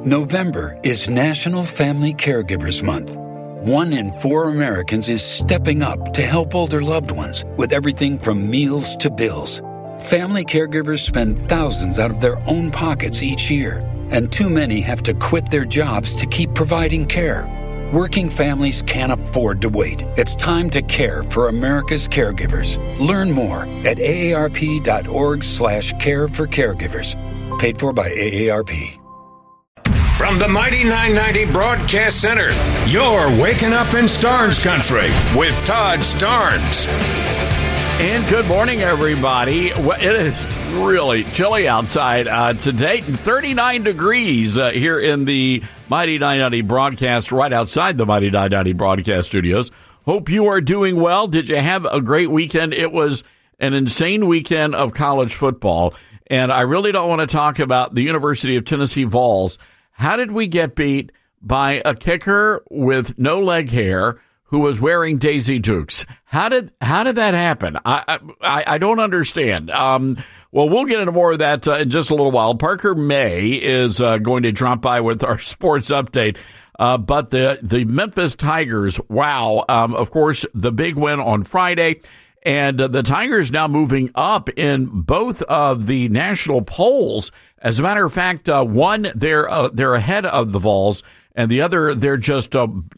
November is National Family Caregivers Month. 1 in 4 Americans is stepping up to help older loved ones with everything from meals to bills. Family caregivers spend thousands out of their own pockets each year, and too many have to quit their jobs to keep providing care. Working families can't afford to wait. It's time to care for America's caregivers. Learn more at aarp.org/care for caregivers. Paid for by AARP. From the Mighty 990 Broadcast Center, you're waking up in Starnes Country with Todd Starnes. And good morning, everybody. Well, it is really chilly outside today. 39 degrees here in the Mighty 990 Broadcast, right outside the Mighty 990 Broadcast Studios. Hope you are doing well. Did you have a great weekend? It was an insane weekend of college football, and I really don't want to talk about the University of Tennessee Vols. How did we get beat by a kicker with no leg hair who was wearing Daisy Dukes? How did that happen? I don't understand. Well, we'll get into more of that in just a little while. Parker May is going to drop by with our sports update. But the Memphis Tigers, wow. Of course, the big win on Friday. And the Tigers now moving up in both of the national polls. As a matter of fact, one they're ahead of the Vols, and the other they're just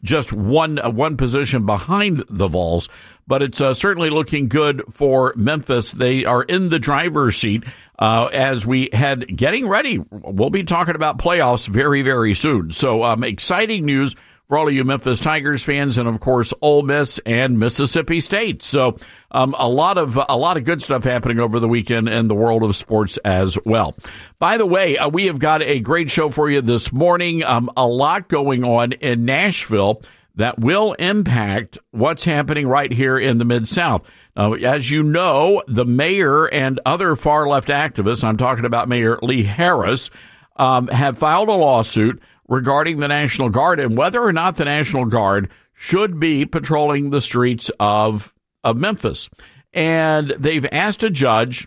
one position behind the Vols. But it's certainly looking good for Memphis. They are in the driver's seat as we head getting ready. We'll be talking about playoffs very, very soon. So exciting news for all of you Memphis Tigers fans, and of course Ole Miss and Mississippi State. So a lot of good stuff happening over the weekend in the world of sports as well. By the way, we have got a great show for you this morning. A lot going on in Nashville that will impact what's happening right here in the Mid-South. As you know, the mayor and other far-left activists, I'm talking about Mayor Lee Harris, have filed a lawsuit regarding the National Guard and whether or not the National Guard should be patrolling the streets of Memphis. And they've asked a judge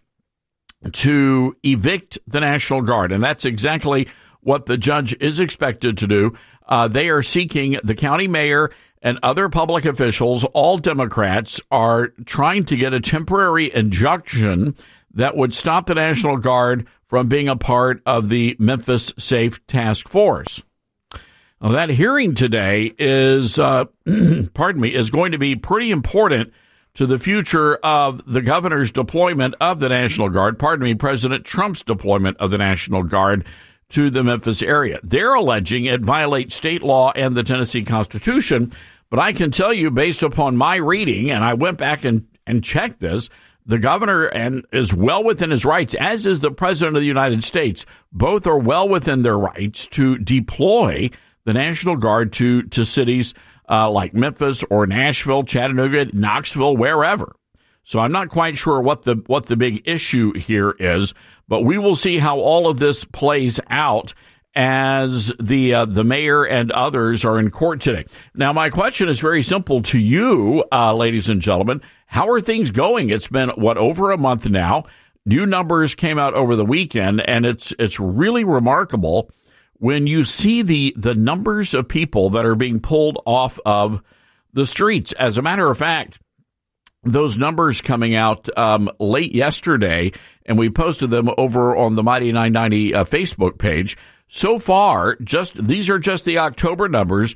to evict the National Guard, and that's exactly what the judge is expected to do. They are seeking the county mayor and other public officials, all Democrats, are trying to get a temporary injunction that would stop the National Guard from being a part of the Memphis Safe Task Force. Now, that hearing today is, is going to be pretty important to the future of the governor's deployment of the National Guard, President Trump's deployment of the National Guard to the Memphis area. They're alleging it violates state law and the Tennessee Constitution, but I can tell you, based upon my reading, and I went back and checked this, the governor is well within his rights, as is the president of the United States. Both are well within their rights to deploy the National Guard to cities like Memphis or Nashville, Chattanooga, Knoxville, wherever. So I'm not quite sure what the big issue here is, but we will see how all of this plays out as the mayor and others are in court today. Now, my question is very simple to you, ladies and gentlemen. How are things going? It's been, over a month now. New numbers came out over the weekend, and it's really remarkable when you see the numbers of people that are being pulled off of the streets. As a matter of fact, those numbers coming out late yesterday, and we posted them over on the Mighty 990 Facebook page. So far, these are just the October numbers: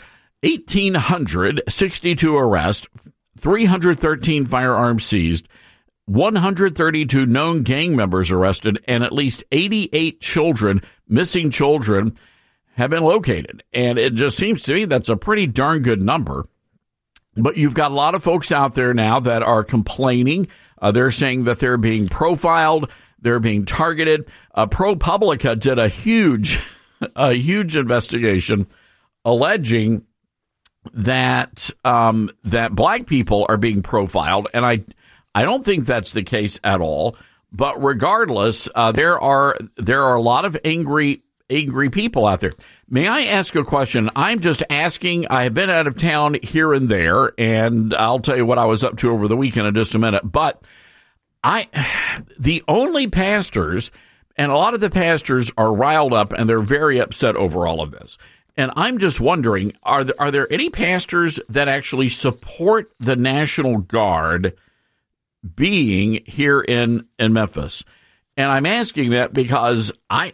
1,862 arrests, 313 firearms seized, 132 known gang members arrested, and at least 88 missing children, have been located. And it just seems to me that's a pretty darn good number. But you've got a lot of folks out there now that are complaining. They're saying that they're being profiled, they're being targeted. ProPublica did a huge investigation alleging that black people are being profiled, and I don't think that's the case at all. But regardless, there are a lot of angry people out there. May I ask a question? I'm just asking. I have been out of town here and there, and I'll tell you what I was up to over the weekend in just a minute. But the only pastors And a lot of the pastors are riled up, and they're very upset over all of this. And I'm just wondering, are there any pastors that actually support the National Guard being here in Memphis? And I'm asking that because I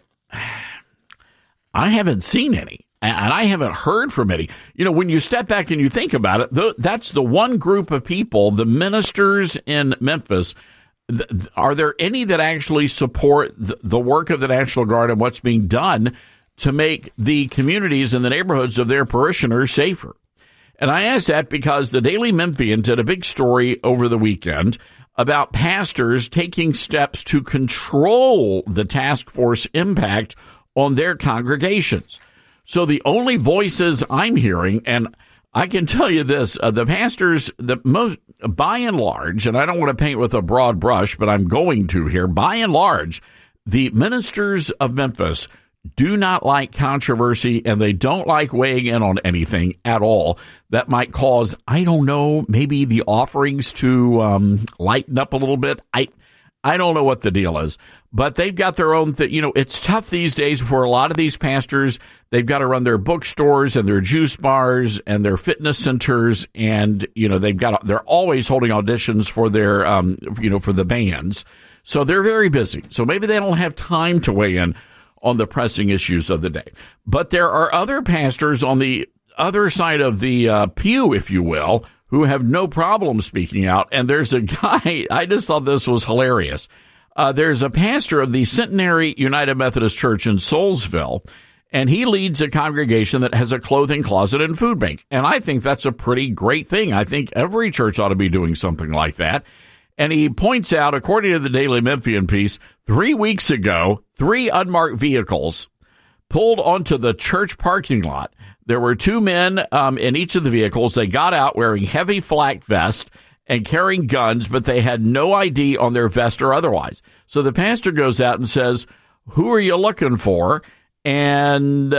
haven't seen any, and I haven't heard from any. You know, when you step back and you think about it, that's the one group of people, the ministers in Memphis. Are there any that actually support the work of the National Guard and what's being done to make the communities and the neighborhoods of their parishioners safer? And I ask that because the Daily Memphian did a big story over the weekend about pastors taking steps to control the task force impact on their congregations. So the only voices I'm hearing, and I can tell you this, the pastors, by and large, and I don't want to paint with a broad brush, but I'm going to here, by and large, the ministers of Memphis do not like controversy, and they don't like weighing in on anything at all that might cause, I don't know, maybe the offerings to lighten up a little bit. I don't know what the deal is, but they've got their own thing. You know, it's tough these days for a lot of these pastors. They've got to run their bookstores and their juice bars and their fitness centers, and you know they're always holding auditions for their for the bands. So they're very busy. So maybe they don't have time to weigh in on the pressing issues of the day. But there are other pastors on the other side of the pew, if you will, who have no problem speaking out. And there's a guy, I just thought this was hilarious. There's a pastor of the Centenary United Methodist Church in Soulsville, and he leads a congregation that has a clothing closet and food bank. And I think that's a pretty great thing. I think every church ought to be doing something like that. And he points out, according to the Daily Memphian piece, 3 weeks ago, 3 unmarked vehicles pulled onto the church parking lot. There were 2 men in each of the vehicles. They got out wearing heavy flak vests and carrying guns, but they had no ID on their vest or otherwise. So the pastor goes out and says, "Who are you looking for?" And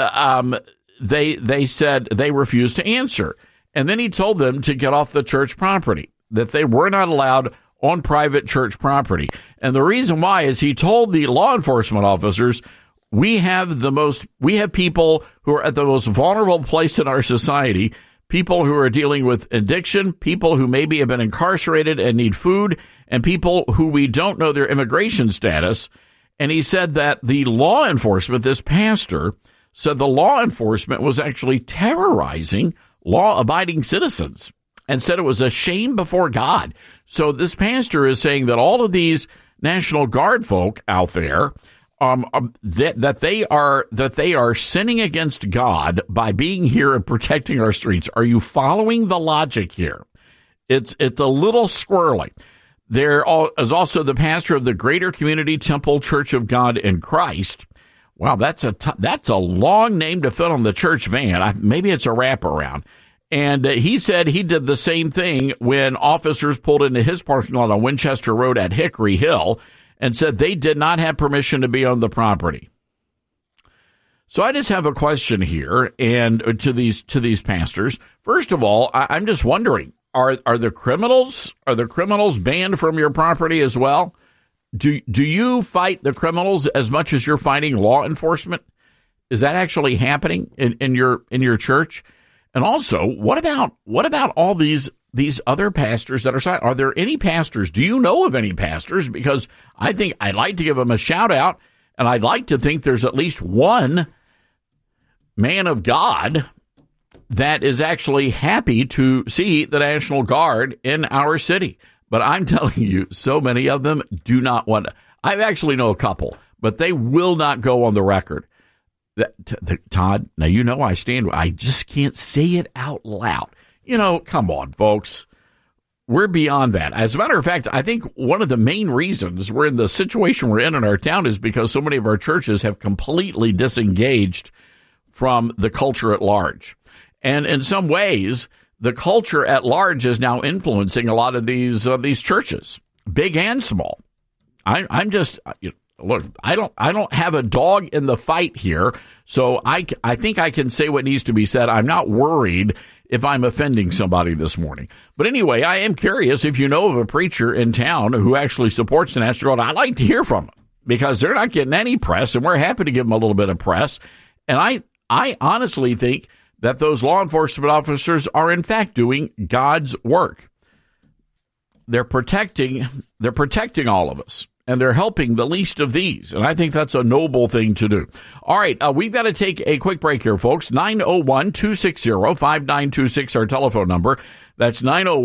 they said they refused to answer. And then he told them to get off the church property, that they were not allowed on private church property. And the reason why is he told the law enforcement officers, we have people who are at the most vulnerable place in our society, people who are dealing with addiction, people who maybe have been incarcerated and need food, and people who we don't know their immigration status. And he said that the law enforcement, this pastor, said the law enforcement was actually terrorizing law-abiding citizens and said it was a shame before God. So this pastor is saying that all of these National Guard folk out there, that they are sinning against God by being here and protecting our streets. Are you following the logic here? It's a little squirrely. There is also the pastor of the Greater Community Temple Church of God in Christ. Wow, that's a long name to fit on the church van. Maybe it's a wraparound. And he said he did the same thing when officers pulled into his parking lot on Winchester Road at Hickory Hill and said they did not have permission to be on the property. So I just have a question here and to these pastors. First of all, I'm just wondering, are the criminals banned from your property as well? Do you fight the criminals as much as you're fighting law enforcement? Is that actually happening in your church? And also, what about all these other pastors that are? Are there any pastors? Do you know of any pastors? Because I think I'd like to give them a shout out, and I'd like to think there's at least one man of God that is actually happy to see the National Guard in our city. But I'm telling you, so many of them do not want to. I actually know a couple, but they will not go on the record. Todd, now you know I just can't say it out loud. You know, come on, folks. We're beyond that. As a matter of fact, I think one of the main reasons we're in the situation we're in our town is because so many of our churches have completely disengaged from the culture at large. And in some ways, the culture at large is now influencing a lot of these churches, big and small. I'm just, look, I don't have a dog in the fight here, so I think I can say what needs to be said. I'm not worried if I'm offending somebody this morning. But anyway, I am curious if you know of a preacher in town who actually supports the National Guard. I'd like to hear from him because they're not getting any press, and we're happy to give them a little bit of press. And I honestly think that those law enforcement officers are, in fact, doing God's work. They're protecting all of us, and they're helping the least of these. And I think that's a noble thing to do. All right, we've got to take a quick break here, folks. 901-260-5926, our telephone number. That's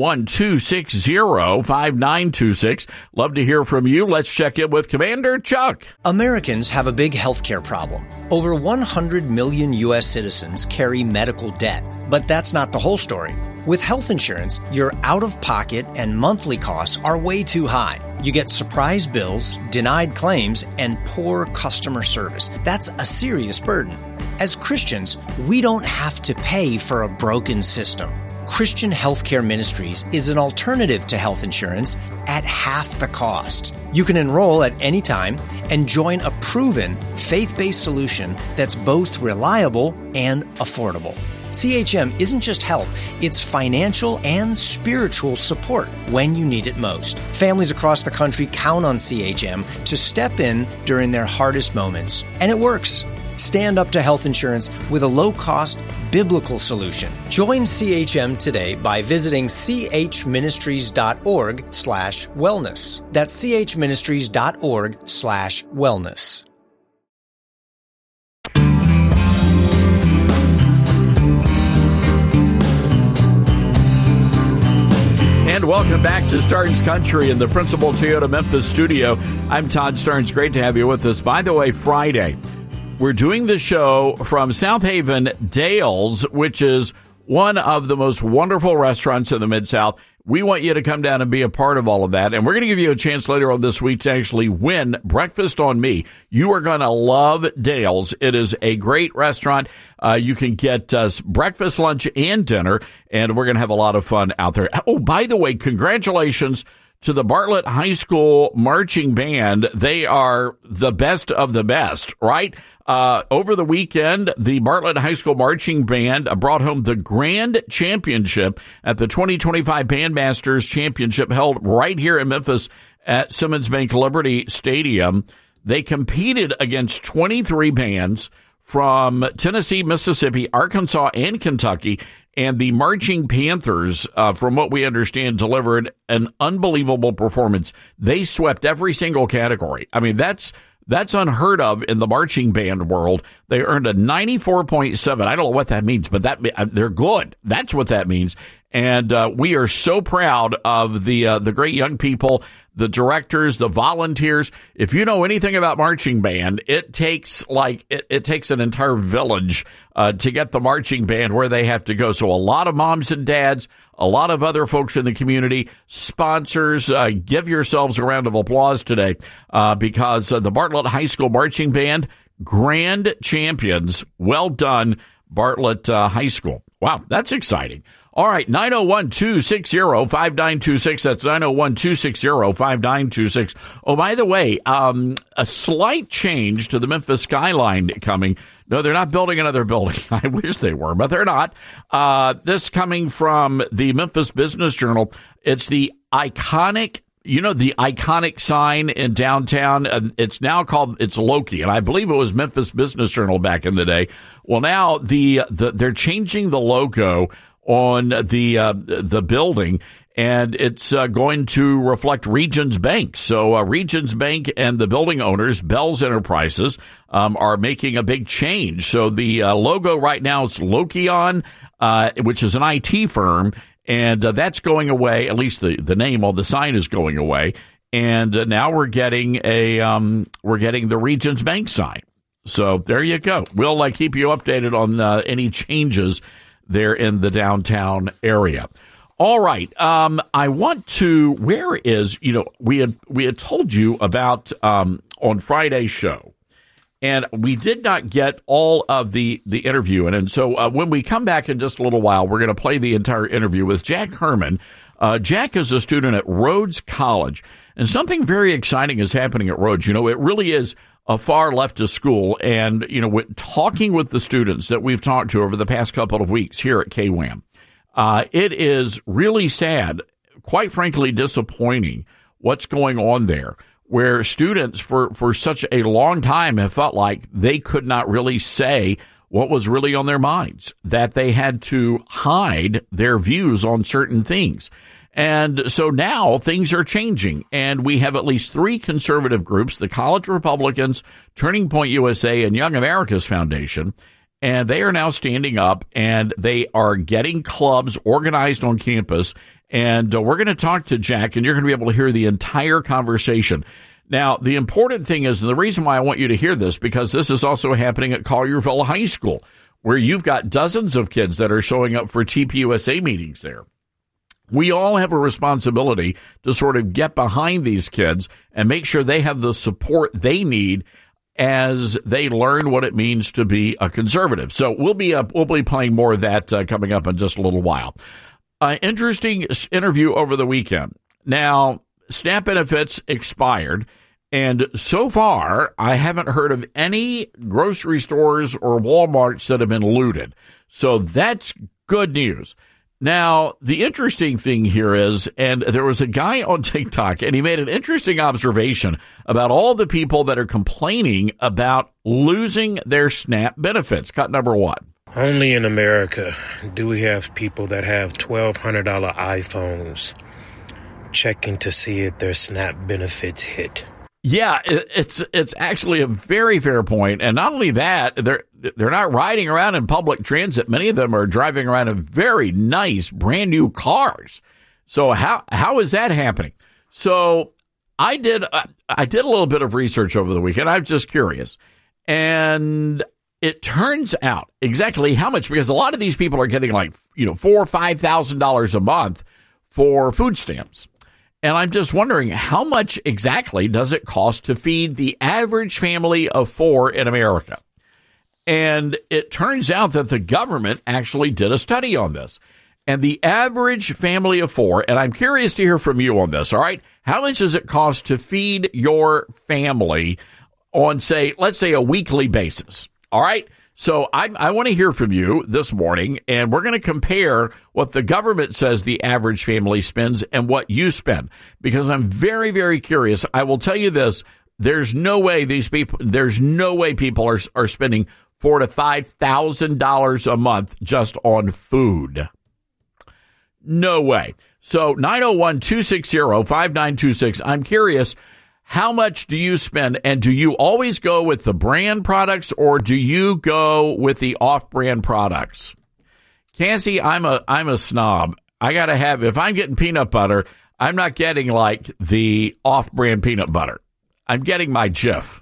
901-260-5926. Love to hear from you. Let's check in with Commander Chuck. Americans have a big healthcare problem. Over 100 million U.S. citizens carry medical debt. But that's not the whole story. With health insurance, your out-of-pocket and monthly costs are way too high. You get surprise bills, denied claims, and poor customer service. That's a serious burden. As Christians, we don't have to pay for a broken system. Christian Healthcare Ministries is an alternative to health insurance at half the cost. You can enroll at any time and join a proven, faith-based solution that's both reliable and affordable. CHM isn't just help, it's financial and spiritual support when you need it most. Families across the country count on CHM to step in during their hardest moments, and it works. Stand up to health insurance with a low-cost, biblical solution. Join CHM today by visiting chministries.org/wellness. That's chministries.org/wellness. And welcome back to Starnes Country in the Principal Toyota Memphis studio. I'm Todd Starnes. Great to have you with us. By the way, Friday, we're doing the show from South Haven Dale's, which is one of the most wonderful restaurants in the Mid-South. We want you to come down and be a part of all of that. And we're going to give you a chance later on this week to actually win Breakfast on Me. You are going to love Dale's. It is a great restaurant. You can get breakfast, lunch, and dinner, and we're going to have a lot of fun out there. Oh, by the way, congratulations to the Bartlett High School Marching Band. They are the best of the best, right? Over the weekend, the Bartlett High School Marching Band brought home the Grand Championship at the 2025 Bandmasters Championship held right here in Memphis at Simmons Bank Liberty Stadium. They competed against 23 bands from Tennessee, Mississippi, Arkansas, and Kentucky. And the Marching Panthers, from what we understand, delivered an unbelievable performance. They swept every single category. I mean, that's unheard of in the marching band world. They earned a 94.7. I don't know what that means, but they're good. That's what that means. And we are so proud of the great young people, the directors, the volunteers. If you know anything about marching band, it takes it takes an entire village to get the marching band where they have to go. So a lot of moms and dads, a lot of other folks in the community, sponsors, give yourselves a round of applause today because the Bartlett High School Marching Band, grand champions. Well done, Bartlett High School. Wow, that's exciting. All right, 901-260-5926. That's 901-260-5926. Oh, by the way, a slight change to the Memphis skyline coming. No, they're not building another building. I wish they were, but they're not. This coming from the Memphis Business Journal. It's the iconic, the iconic sign in downtown. It's now called, it's Loki, and I believe it was Memphis Business Journal back in the day. Well, now they're changing the logo on the building, and it's going to reflect Regions Bank. So Regions Bank and the building owners, Bell's Enterprises, are making a big change. So the logo right now is Lokion, which is an IT firm, and that's going away. At least the name on the sign is going away. And now we're getting the Regions Bank sign. So there you go. We'll keep you updated on any changes there in the downtown area. All right. I want to, we had told you about, on Friday's show, and we did not get all of the interview. And so when we come back in just a little while, we're going to play the entire interview with Jack Herman. Jack is a student at Rhodes College, and something very exciting is happening at Rhodes. It really is a far leftist school, and, talking with the students that we've talked to over the past couple of weeks here at KWAM, it is really sad, quite frankly disappointing, what's going on there, where students for such a long time have felt like they could not really say what was really on their minds, that they had to hide their views on certain things. And so now things are changing, and we have at least three conservative groups, the College Republicans, Turning Point USA, and Young America's Foundation, and they are now standing up, and they are getting clubs organized on campus. And we're going to talk to Jack, and you're going to be able to hear the entire conversation. Now, the important thing is, and the reason why I want you to hear this, because this is also happening at Collierville High School, where you've got dozens of kids that are showing up for TPUSA meetings there. We all have a responsibility to sort of get behind these kids and make sure they have the support they need as they learn what it means to be a conservative. So we'll be playing more of that coming up in just a little while. Interesting interview over the weekend. Now, SNAP benefits expired, and so far I haven't heard of any grocery stores or Walmarts that have been looted. So that's good news. Now, the interesting thing here is, and there was a guy on TikTok, and he made an interesting observation about all the people that are complaining about losing their SNAP benefits. Cut number one. Only in America do we have people that have $1,200 iPhones checking to see if their SNAP benefits hit. Yeah, it's actually a very fair point. And not only that, they're not riding around in public transit. Many of them are driving around in very nice brand new cars. So how is that happening? So I did a little bit of research over the weekend. I'm just curious. And it turns out exactly how much, because a lot of these people are getting like, $4,000 or $5,000 a month for food stamps. And I'm just wondering, how much exactly does it cost to feed the average family of four in America? And it turns out that the government actually did a study on this. And the average family of four, and I'm curious to hear from you on this, all right? How much does it cost to feed your family on, let's say a weekly basis? All right? So I want to hear from you this morning, and we're going to compare what the government says the average family spends and what you spend, because I'm very, very curious. I will tell you this. There's no way people are spending $4,000 to $5,000 a month just on food. No way. So 901-260-5926. I'm curious. How much do you spend, and do you always go with the brand products, or do you go with the off-brand products? Cassie, I'm a snob. I got to have, if I'm getting peanut butter, I'm not getting like the off-brand peanut butter. I'm getting my Jif.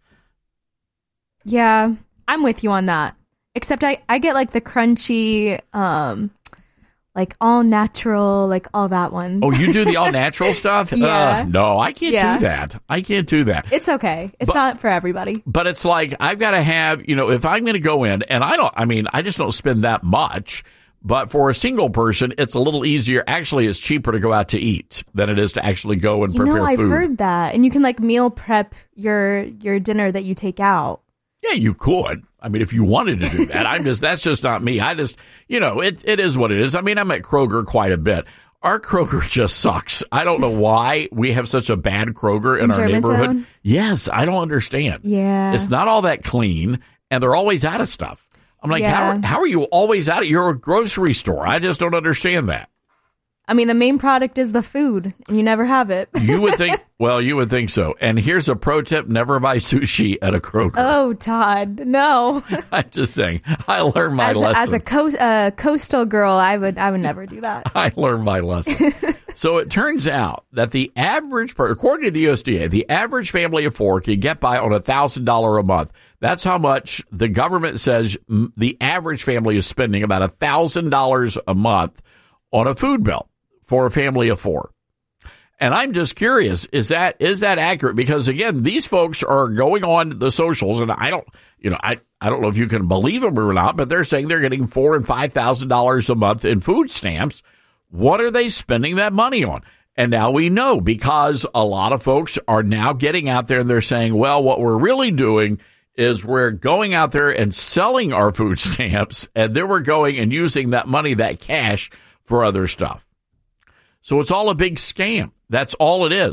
Yeah, I'm with you on that. Except I get like the crunchy, like all natural, like all that one. Oh, you do the all natural stuff? Yeah. No, I can't do that. I can't do that. It's okay. It's not for everybody. But it's like, I've got to have, if I'm going to go in, and I just don't spend that much. But for a single person, it's a little easier. Actually, it's cheaper to go out to eat than it is to actually go and prepare food. I've heard that. And you can like meal prep your dinner that you take out. Yeah, you could. I mean, if you wanted to do that, that's just not me. It is what it is. I mean, I'm at Kroger quite a bit. Our Kroger just sucks. I don't know why we have such a bad Kroger in our neighborhood. Yes, I don't understand. Yeah. It's not all that clean, and they're always out of stuff. I'm like, how are you always out of your grocery store? I just don't understand that. I mean, the main product is the food, and you never have it. You would think so. And here's a pro tip: never buy sushi at a Kroger. Oh, Todd, no. I'm just saying, I learned my lesson. As a coastal girl, I would never do that. I learned my lesson. So it turns out that the average, according to the USDA, the average family of four can get by on $1,000 a month. That's how much the government says the average family is spending, about $1,000 a month on a food bill for a family of four. And I'm just curious, is that accurate? Because again, these folks are going on the socials, and I don't know if you can believe them or not, but they're saying they're getting $4,000 and $5,000 a month in food stamps. What are they spending that money on? And now we know, because a lot of folks are now getting out there and they're saying, well, what we're really doing is we're going out there and selling our food stamps, and then we're going and using that money, that cash, for other stuff. So it's all a big scam. That's all it is.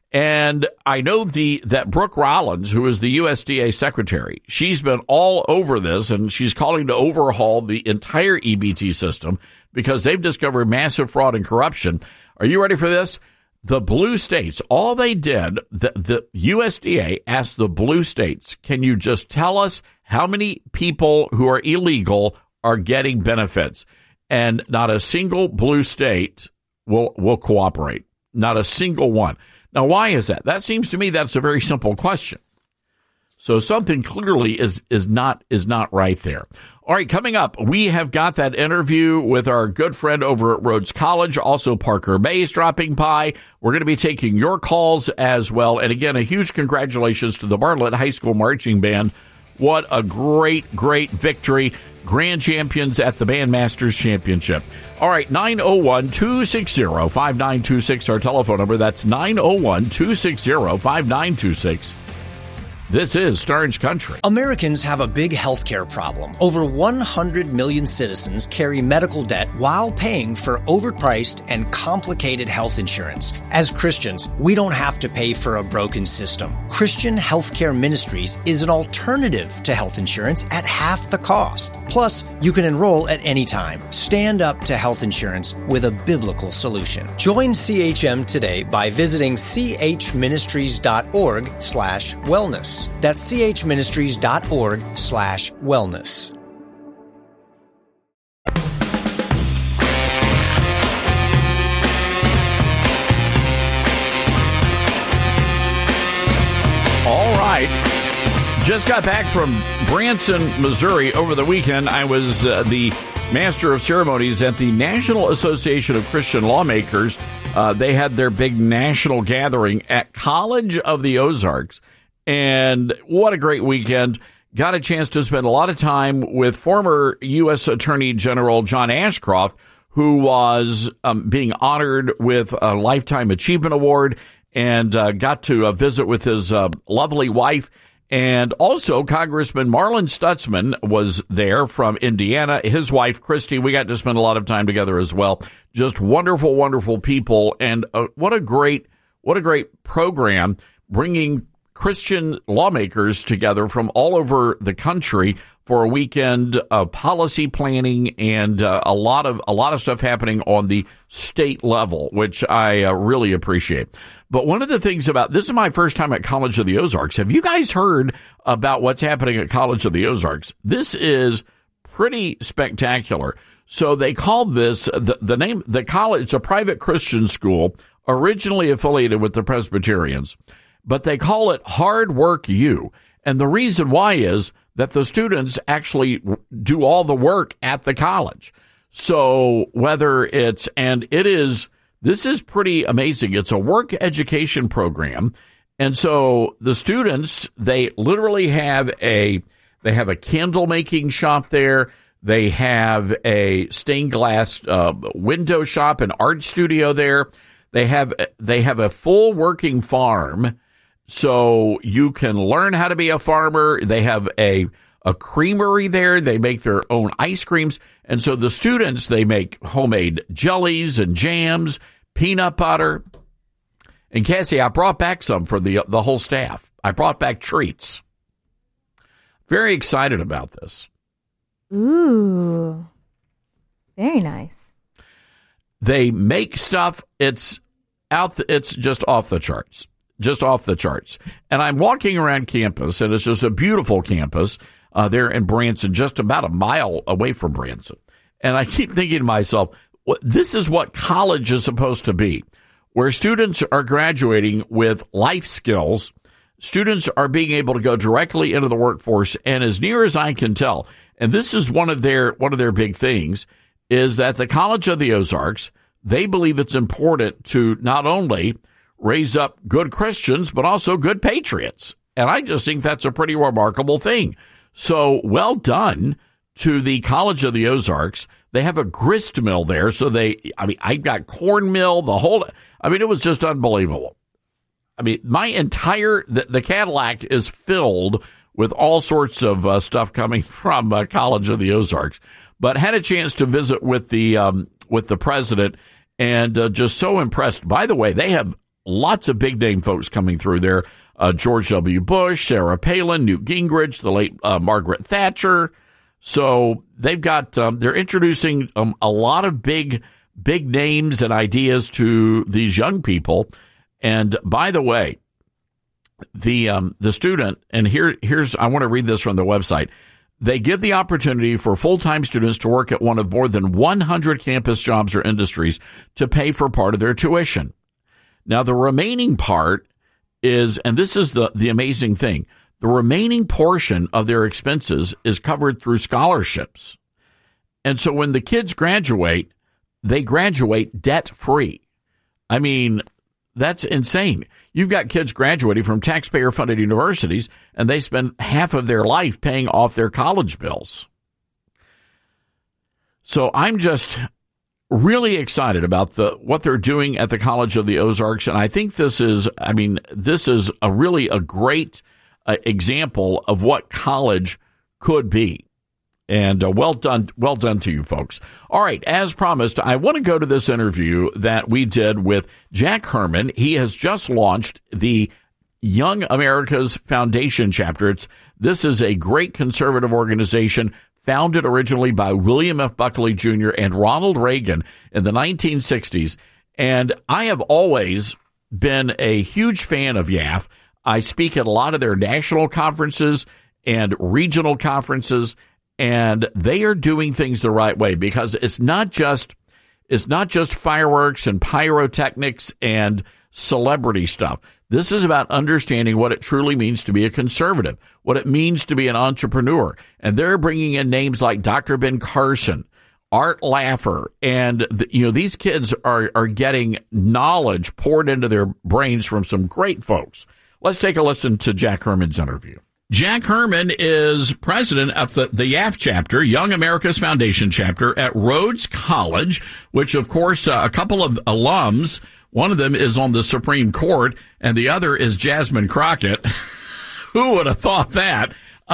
And I know that Brooke Rollins, who is the USDA secretary, she's been all over this, and she's calling to overhaul the entire EBT system because they've discovered massive fraud and corruption. Are you ready for this? The blue states, all they did, the USDA asked the blue states, can you just tell us how many people who are illegal are getting benefits? And not a single blue state will cooperate. Not a single one. Now, why is that? That seems to me that's a very simple question. So something clearly is not right there. All right, coming up, we have got that interview with our good friend over at Rhodes College, also Parker Mays dropping by. We're going to be taking your calls as well. And again, a huge congratulations to the Bartlett High School Marching Band. What a great, great victory. Grand champions at the Bandmasters Championship. All right, 901-260-5926, our telephone number. That's 901-260-5926. This is Starnes Country. Americans have a big healthcare problem. Over 100 million citizens carry medical debt while paying for overpriced and complicated health insurance. As Christians, we don't have to pay for a broken system. Christian Healthcare Ministries is an alternative to health insurance at half the cost. Plus, you can enroll at any time. Stand up to health insurance with a biblical solution. Join CHM today by visiting chministries.org/wellness. That's chministries.org/wellness. All right. Just got back from Branson, Missouri over the weekend. I was the master of ceremonies at the National Association of Christian Lawmakers. They had their big national gathering at College of the Ozarks. And what a great weekend. Got a chance to spend a lot of time with former U.S. Attorney General John Ashcroft, who was being honored with a Lifetime Achievement Award, and got to visit with his lovely wife. And also Congressman Marlin Stutzman was there from Indiana. His wife, Christy, we got to spend a lot of time together as well. Just wonderful, wonderful people. And what a great program, bringing Christian lawmakers together from all over the country for a weekend of policy planning and a lot of stuff happening on the state level, which I really appreciate. But one of the things about this is my first time at College of the Ozarks. Have you guys heard about what's happening at College of the Ozarks? This is pretty spectacular. So they called this the name the college. It's a private Christian school originally affiliated with the Presbyterians. But they call it Hard Work U. And the reason why is that the students actually do all the work at the college. So this is pretty amazing. It's a work education program. And so the students, they literally have a candle making shop there. They have a stained glass window shop, an art studio there. They have a full working farm. So you can learn how to be a farmer. They have a creamery there. They make their own ice creams. And so the students, they make homemade jellies and jams, peanut butter. And Cassie, I brought back some for the whole staff. I brought back treats. Very excited about this. Ooh, very nice. They make stuff. It's just off the charts. Just off the charts. And I'm walking around campus, and it's just a beautiful campus there in Branson, just about a mile away from Branson. And I keep thinking to myself, this is what college is supposed to be, where students are graduating with life skills. Students are being able to go directly into the workforce. And as near as I can tell, and this is one of their big things, is that the College of the Ozarks, they believe it's important to not only raise up good Christians, but also good patriots. And I just think that's a pretty remarkable thing. So well done to the College of the Ozarks. They have a grist mill there. So I've got corn mill, it was just unbelievable. The Cadillac is filled with all sorts of stuff coming from College of the Ozarks. But had a chance to visit with the president, and just so impressed. By the way, they have lots of big name folks coming through there. George W. Bush, Sarah Palin, Newt Gingrich, the late Margaret Thatcher. So they've got they're introducing a lot of big names and ideas to these young people. And by the way, the student, and here's I want to read this from the website. They give the opportunity for full-time students to work at one of more than 100 campus jobs or industries to pay for part of their tuition. Now, the remaining part is, and this is the amazing thing, the remaining portion of their expenses is covered through scholarships. And so when the kids graduate, they graduate debt-free. I mean, that's insane. You've got kids graduating from taxpayer-funded universities, and they spend half of their life paying off their college bills. So I'm just really excited about what they're doing at the College of the Ozarks, and I think this is a great example of what college could be. And well done to you folks. All right, as promised, I want to go to this interview that we did with Jack Herman. He has just launched the Young America's Foundation chapter. This is a great conservative organization founded originally by William F. Buckley Jr. and Ronald Reagan in the 1960s. And I have always been a huge fan of YAF. I speak at a lot of their national conferences and regional conferences. And they are doing things the right way because it's not just fireworks and pyrotechnics and celebrity stuff. This is about understanding what it truly means to be a conservative, what it means to be an entrepreneur. And they're bringing in names like Dr. Ben Carson, Art Laffer, and these kids are getting knowledge poured into their brains from some great folks. Let's take a listen to Jack Herman's interview. Jack Herman is president of the YAF chapter, Young America's Foundation chapter at Rhodes College, which, of course, a couple of alums, one of them is on the Supreme Court, and the other is Jasmine Crockett. Who would have thought that?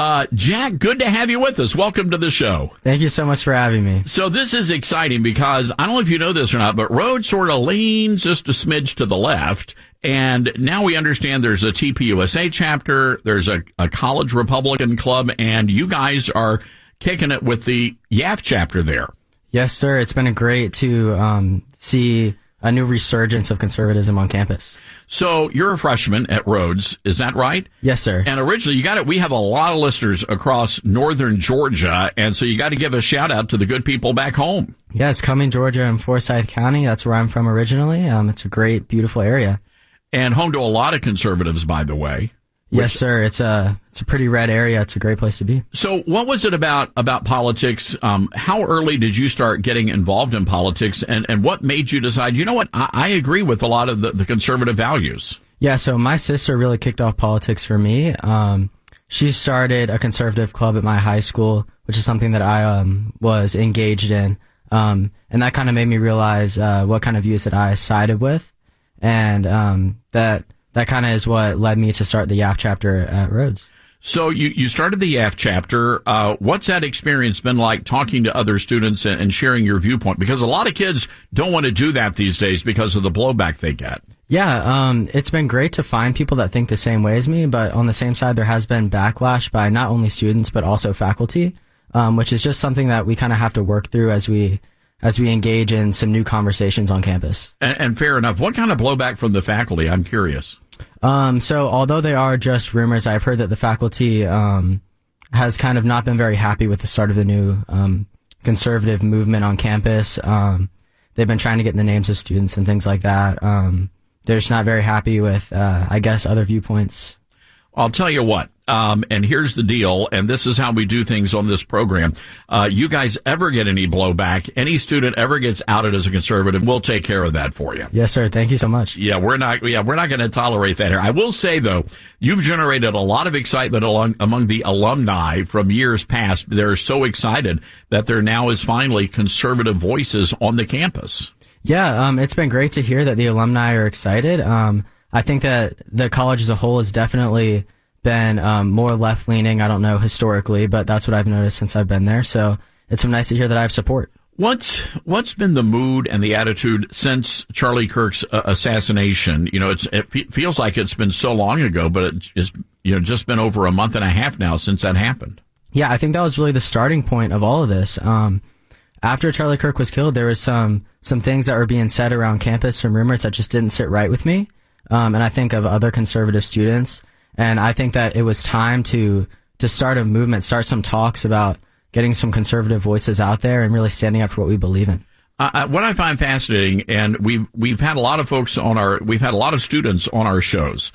Jack, good to have you with us. Welcome to the show. Thank you so much for having me. So this is exciting because I don't know if you know this or not, but Rhodes sort of leans just a smidge to the left. And now we understand there's a TPUSA chapter, there's a college Republican club, and you guys are kicking it with the YAF chapter there. Yes, sir. It's been great to see a new resurgence of conservatism on campus. So you're a freshman at Rhodes, is that right? Yes, sir. And originally, we have a lot of listeners across northern Georgia, and so you got to give a shout out to the good people back home. Yes, Cumming, Georgia, and Forsyth County. That's where I'm from originally. It's a great, beautiful area. And home to a lot of conservatives, by the way. Yes, sir. It's a pretty red area. It's a great place to be. So what was it about politics? How early did you start getting involved in politics? And what made you decide, you know what, I agree with a lot of the conservative values? Yeah, so my sister really kicked off politics for me. She started a conservative club at my high school, which is something that I was engaged in. And that kind of made me realize what kind of views that I sided with. And that kind of is what led me to start the YAF chapter at Rhodes. So you started the YAF chapter. What's that experience been like talking to other students and sharing your viewpoint? Because a lot of kids don't want to do that these days because of the blowback they get. Yeah, it's been great to find people that think the same way as me, but on the same side, there has been backlash by not only students, but also faculty, which is just something that we kind of have to work through as we engage in some new conversations on campus. And fair enough. What kind of blowback from the faculty? I'm curious. So although they are just rumors, I've heard that the faculty has kind of not been very happy with the start of the new conservative movement on campus. They've been trying to get the names of students and things like that. They're just not very happy with, I guess, other viewpoints. I'll tell you what, and here's the deal, and this is how we do things on this program. You guys ever get any blowback, any student ever gets outed as a conservative, we'll take care of that for you. Yes, sir. Thank you so much. Yeah, we're not going to tolerate that here. I will say, though, you've generated a lot of excitement among the alumni from years past. They're so excited that there now is finally conservative voices on the campus. Yeah, it's been great to hear that the alumni are excited. I think that the college as a whole has definitely been more left-leaning. I don't know historically, but that's what I've noticed since I've been there. So it's nice to hear that I have support. What's been the mood and the attitude since Charlie Kirk's assassination? You know, it feels like it's been so long ago, but it's just been over a month and a half now since that happened. Yeah, I think that was really the starting point of all of this. After Charlie Kirk was killed, there was some things that were being said around campus, some rumors that just didn't sit right with me. And I think of other conservative students. And I think that it was time to start a movement, start some talks about getting some conservative voices out there and really standing up for what we believe in. What I find fascinating, and we've had a lot of folks we've had a lot of students on our shows,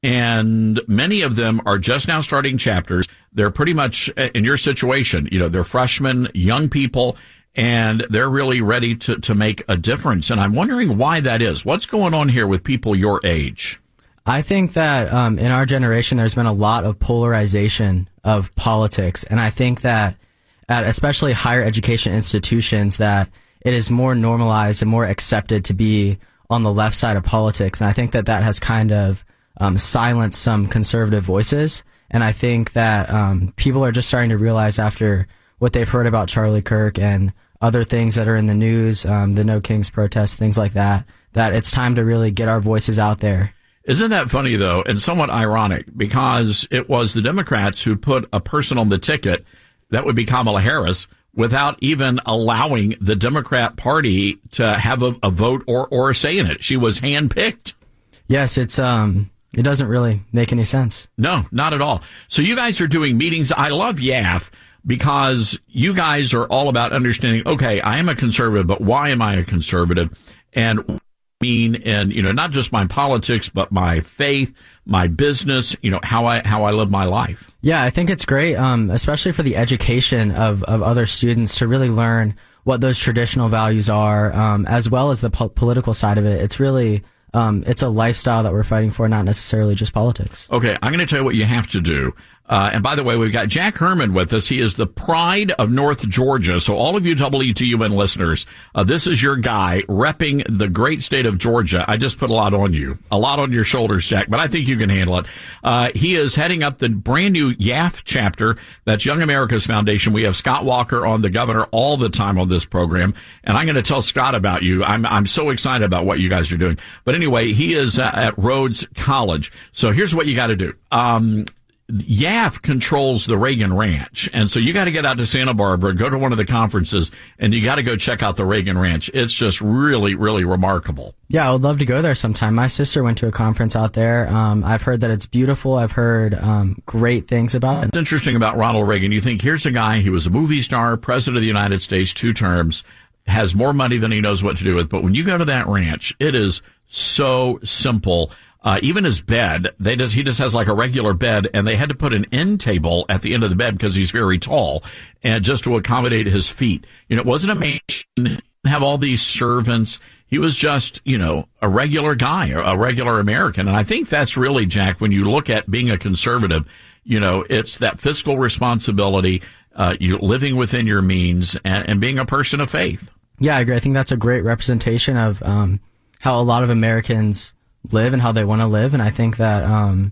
and many of them are just now starting chapters. They're pretty much in your situation. You know, they're freshmen, young people, and they're really ready to make a difference. And I'm wondering why that is. What's going on here with people your age? I think that in our generation, there's been a lot of polarization of politics, and I think that at especially higher education institutions, that it is more normalized and more accepted to be on the left side of politics. And I think that has kind of silenced some conservative voices. And I think that people are just starting to realize after what they've heard about Charlie Kirk and other things that are in the news, the No Kings protest, things like that it's time to really get our voices out there. Isn't that funny, though, and somewhat ironic, because it was the Democrats who put a person on the ticket that would be Kamala Harris without even allowing the Democrat Party to have a vote or a say in it. She was handpicked. Yes, it doesn't really make any sense. No, not at all. So you guys are doing meetings. I love YAF because you guys are all about understanding, okay, I am a conservative, but why am I a conservative? And and not just my politics, but my faith, my business, how I live my life. Yeah, I think it's great, especially for the education of other students to really learn what those traditional values are, as well as the political side of it. It's really it's a lifestyle that we're fighting for, not necessarily just politics. Okay, I'm going to tell you what you have to do. And by the way, we've got Jack Herman with us. He is the pride of North Georgia. So all of you WTUN listeners, this is your guy repping the great state of Georgia. I just put a lot on your shoulders, Jack, but I think you can handle it. He is heading up the brand new YAF chapter. That's Young America's Foundation. We have Scott Walker on, the governor, all the time on this program. And I'm going to tell Scott about you. I'm so excited about what you guys are doing. But anyway, he is at Rhodes College. So here's what you got to do. YAF controls the Reagan Ranch, and so you got to get out to Santa Barbara, go to one of the conferences, and you got to go check out the Reagan Ranch. It's just really, really remarkable. Yeah, I would love to go there sometime. My sister went to a conference out there. I've heard that it's beautiful. I've heard great things about it. What's interesting about Ronald Reagan, you think, here's a guy, he was a movie star, president of the United States, 2 terms, has more money than he knows what to do with, but when you go to that ranch, it is so simple. Even his bed, he just has like a regular bed, and they had to put an end table at the end of the bed because he's very tall, and just to accommodate his feet. It wasn't a mansion, didn't have all these servants. He was just, a regular guy, a regular American. And I think that's really, Jack, when you look at being a conservative, it's that fiscal responsibility, you living within your means and being a person of faith. Yeah, I agree. I think that's a great representation of how a lot of Americans live and how they want to live, and I think that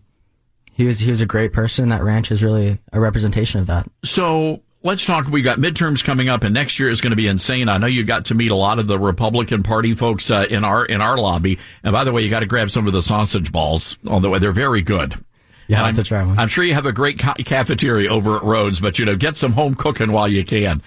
he was a great person. That ranch is really a representation of that. So let's talk. We got midterms coming up, and next year is going to be insane. I know you got to meet a lot of the Republican Party folks in our lobby. And by the way, you got to grab some of the sausage balls on the way. They're very good. Yeah, I'll have to try one. I'm sure you have a great cafeteria over at Rhodes, but get some home cooking while you can.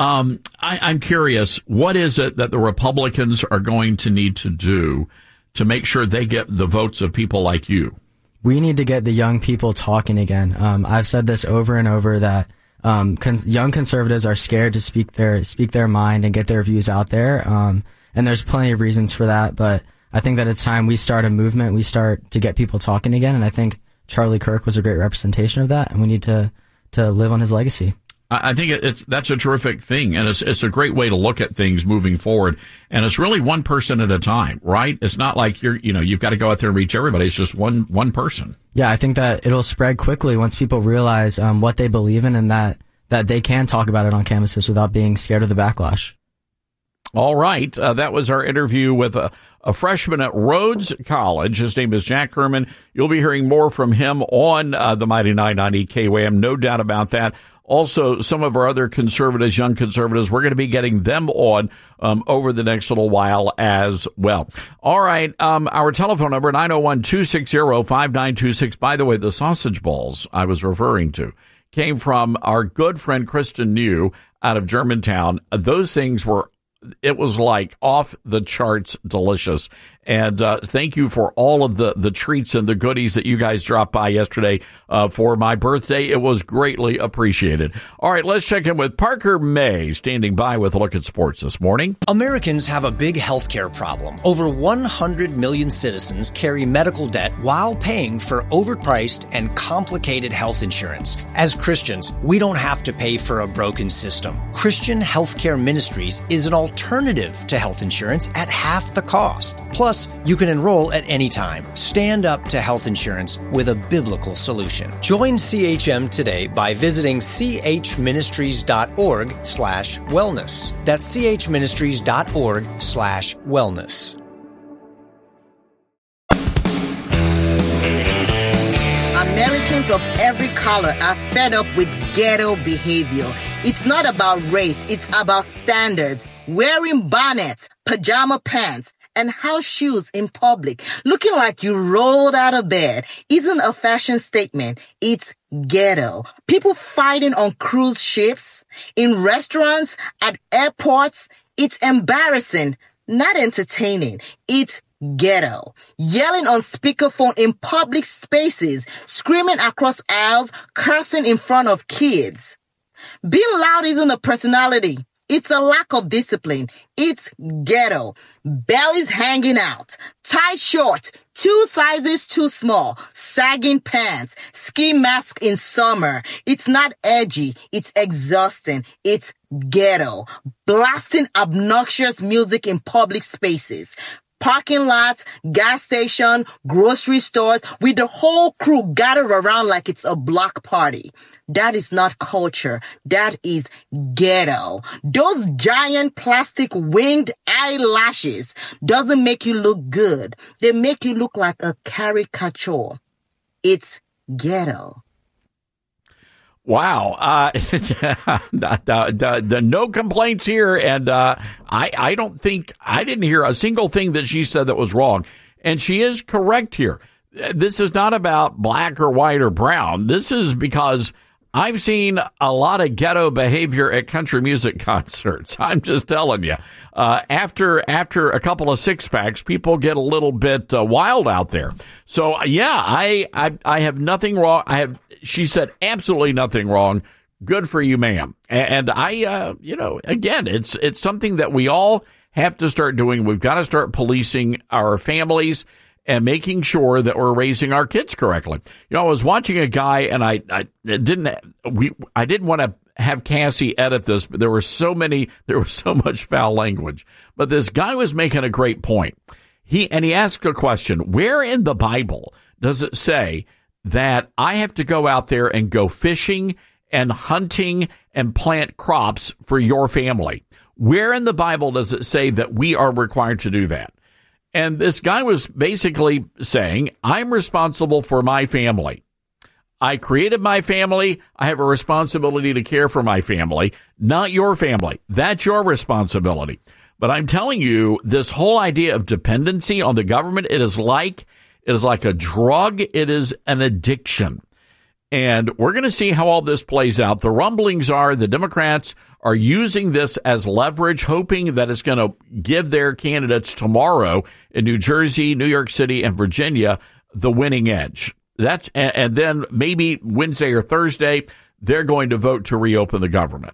I'm curious, what is it that the Republicans are going to need to do to make sure they get the votes of people like you? We need to get the young people talking again. I've said this over and over that young conservatives are scared to speak their mind and get their views out there. And there's plenty of reasons for that, but I think that it's time we start a movement. We start to get people talking again. And I think Charlie Kirk was a great representation of that, and we need to live on his legacy. I think that's a terrific thing, and it's a great way to look at things moving forward. And it's really one person at a time, right? It's not like you've got to go out there and reach everybody. It's just one person. Yeah, I think that it'll spread quickly once people realize what they believe in, and that they can talk about it on campuses without being scared of the backlash. All right. That was our interview with a freshman at Rhodes College. His name is Jack Herman. You'll be hearing more from him on the Mighty 990 KWAM. No doubt about that. Also, some of our other conservatives, young conservatives, we're going to be getting them on over the next little while as well. All right. Our telephone number, 901-260-5926. By the way, the sausage balls I was referring to came from our good friend Kristen New out of Germantown. Those things it was like off the charts delicious. And thank you for all of the treats and the goodies that you guys dropped by yesterday for my birthday. It was greatly appreciated. All right, let's check in with Parker May, standing by with a look at sports this morning. Americans have a big healthcare problem. Over 100 million citizens carry medical debt while paying for overpriced and complicated health insurance. As Christians, we don't have to pay for a broken system. Christian Healthcare Ministries is an alternative to health insurance at half the cost. Plus, you can enroll at any time. Stand up to health insurance with a biblical solution. Join CHM today by visiting chministries.org/wellness. That's chministries.org/wellness. Americans of every color are fed up with ghetto behavior. It's not about race, it's about standards. Wearing bonnets, pajama pants, and house shoes in public, looking like you rolled out of bed, isn't a fashion statement. It's ghetto. People fighting on cruise ships, in restaurants, at airports. It's embarrassing, not entertaining. It's ghetto. Yelling on speakerphone in public spaces, screaming across aisles, cursing in front of kids. Being loud isn't a personality. It's a lack of discipline. It's ghetto. Bellies hanging out, tight shorts, 2 sizes too small, sagging pants, ski mask in summer. It's not edgy. It's exhausting. It's ghetto. Blasting obnoxious music in public spaces. Parking lots, gas station, grocery stores, with the whole crew gathered around like it's a block party. That is not culture. That is ghetto. Those giant plastic winged eyelashes doesn't make you look good. They make you look like a caricature. It's ghetto. Wow. No complaints here. And I don't think I didn't hear a single thing that she said that was wrong. And she is correct here. This is not about black or white or brown. This is because I've seen a lot of ghetto behavior at country music concerts. I'm just telling you. After a couple of six packs, people get a little bit wild out there. So yeah, I have nothing wrong. She said absolutely nothing wrong. Good for you, ma'am. And I, again, it's something that we all have to start doing. We've got to start policing our families and making sure that we're raising our kids correctly. I was watching a guy, and I didn't want to have Cassie edit this, but there was so much foul language. But this guy was making a great point. He asked a question: where in the Bible does it say that I have to go out there and go fishing and hunting and plant crops for your family? Where in the Bible does it say that we are required to do that? And this guy was basically saying, I'm responsible for my family. I created my family. I have a responsibility to care for my family, not your family. That's your responsibility. But I'm telling you, this whole idea of dependency on the government, it is like a drug. It is an addiction. And we're going to see how all this plays out. The rumblings are the Democrats are using this as leverage, hoping that it's going to give their candidates tomorrow in New Jersey, New York City, and Virginia the winning edge. And then maybe Wednesday or Thursday, they're going to vote to reopen the government.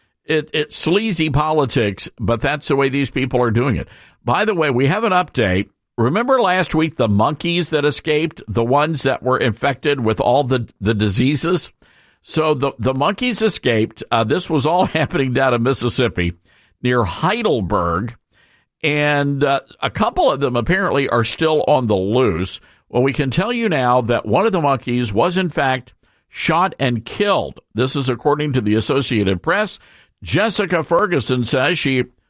It's sleazy politics, but that's the way these people are doing it. By the way, we have an update. Remember last week, the monkeys that escaped, the ones that were infected with all the diseases? So the monkeys escaped. This was all happening down in Mississippi near Heidelberg. And a couple of them apparently are still on the loose. Well, we can tell you now that one of the monkeys was, in fact, shot and killed. This is according to the Associated Press. Jessica Ferguson says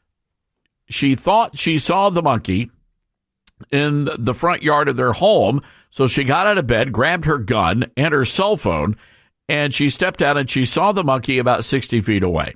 she thought she saw the monkey in the front yard of their home. So she got out of bed, grabbed her gun and her cell phone, and she stepped out and she saw the monkey about 60 feet away.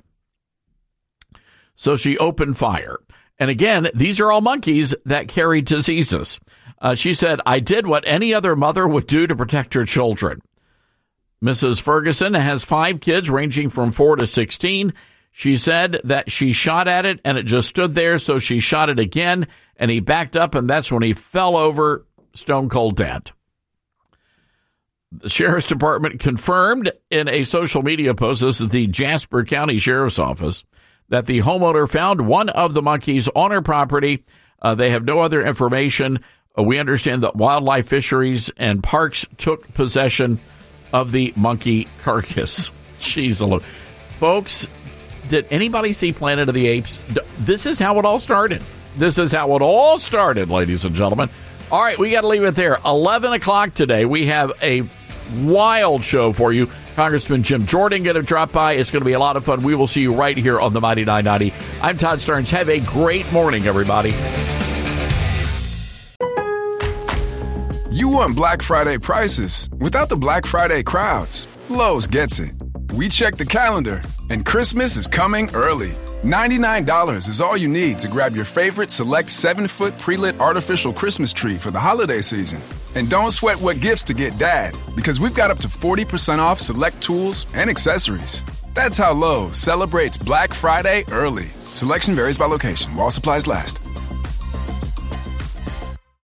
So she opened fire. And again, these are all monkeys that carry diseases. She said, I did what any other mother would do to protect her children. Mrs. Ferguson has 5 kids ranging from 4 to 16. She said that she shot at it and it just stood there. So she shot it again and he backed up, and that's when he fell over stone cold dead. The Sheriff's Department confirmed in a social media post, this is the Jasper County Sheriff's Office, that the homeowner found one of the monkeys on her property. They have no other information. We understand that Wildlife, Fisheries, and Parks took possession of the monkey carcass. Jeez, folks, did anybody see Planet of the Apes? This is how it all started. This is how it all started, ladies and gentlemen. All right, we got to leave it there. 11 o'clock today, we have a wild show for you. Congressman Jim Jordan going to drop by. It's going to be a lot of fun. We will see you right here on the Mighty 990. I'm Todd Starnes. Have a great morning, everybody. You want Black Friday prices without the Black Friday crowds. Lowe's gets it. We check the calendar, and Christmas is coming early. $99 is all you need to grab your favorite select 7-foot pre-lit artificial Christmas tree for the holiday season. And don't sweat what gifts to get Dad, because we've got up to 40% off select tools and accessories. That's how Lowe's celebrates Black Friday early. Selection varies by location while supplies last.